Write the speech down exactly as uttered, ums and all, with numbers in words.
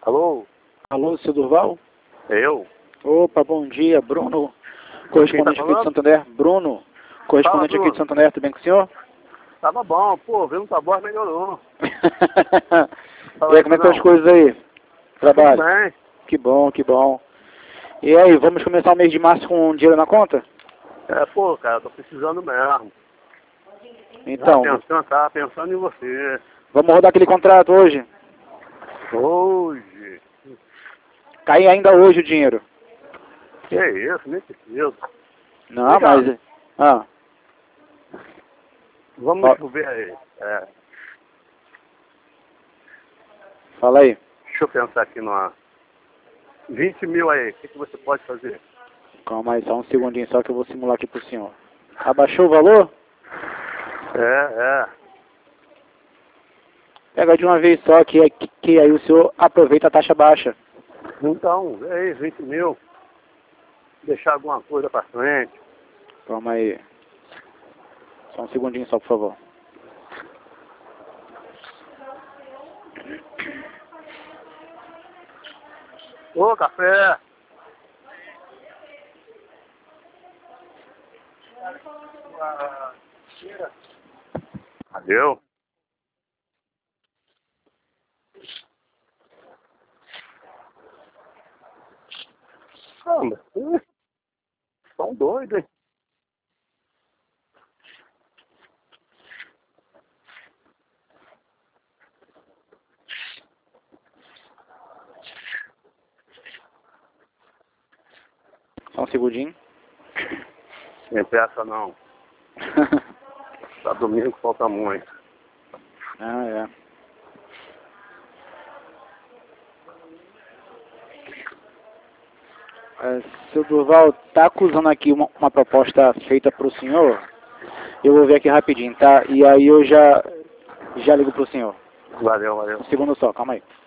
Alô? Alô, seu Durval? Eu? Opa, bom dia, Bruno, correspondente tá aqui de Santander. Bruno, correspondente Fala, aqui de Santander, tudo bem com o senhor? Tava bom, pô, vendo tua voz melhorou. E aí, como é que estão as coisas aí? Trabalho? Tudo bem. Que bom, que bom. E aí, vamos começar o mês de março com dinheiro na conta? É, pô, cara, tô precisando mesmo. Então, Tava pensando, tava pensando em você. vamos rodar aquele contrato hoje? Hoje. Cai ainda hoje o dinheiro. Que isso, nem preciso. Não, Legal. mas... Ah, Vamos Ó. ver aí. É, fala aí. deixa eu pensar aqui numa... vinte mil aí, o que, que você pode fazer? Calma aí, só um segundinho só que eu vou simular aqui pro senhor. Abaixou o valor? É, é. Pega de uma vez só que, que, que aí o senhor aproveita a taxa baixa. Então, vê aí, vinte mil. Deixar alguma coisa pra frente. Calma aí. Só um segundinho só, por favor. Ô, café! Adeus. Caramba, estão doidos, hein? Só um segundinho. Sem pressa não. Tá domingo, falta muito. Ah, é. É, seu Durval, tá acusando aqui uma, uma proposta feita pro senhor? Eu vou ver aqui rapidinho, tá? E aí eu já, já ligo pro senhor. Valeu, valeu. Um segundo só, calma aí.